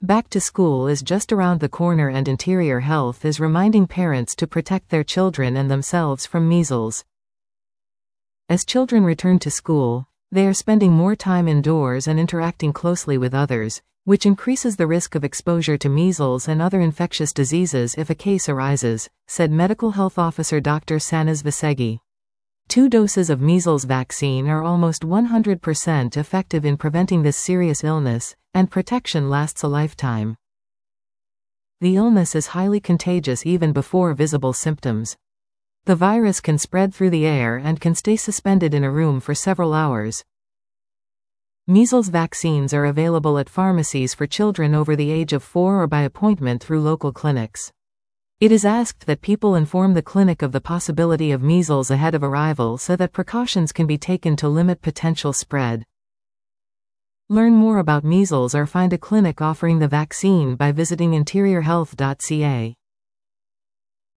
Back to school is just around the corner, and Interior Health is reminding parents to protect their children and themselves from measles. As children return to school, they are spending more time indoors and interacting closely with others, which increases the risk of exposure to measles and other infectious diseases if a case arises, said Medical Health Officer Dr. Sanaz Vasegi. 2 doses of measles vaccine are almost 100% effective in preventing this serious illness, and protection lasts a lifetime. The illness is highly contagious even before visible symptoms. The virus can spread through the air and can stay suspended in a room for several hours. Measles vaccines are available at pharmacies for children over the age of 4 or by appointment through local clinics. It is asked that people inform the clinic of the possibility of measles ahead of arrival so that precautions can be taken to limit potential spread. Learn more about measles or find a clinic offering the vaccine by visiting interiorhealth.ca.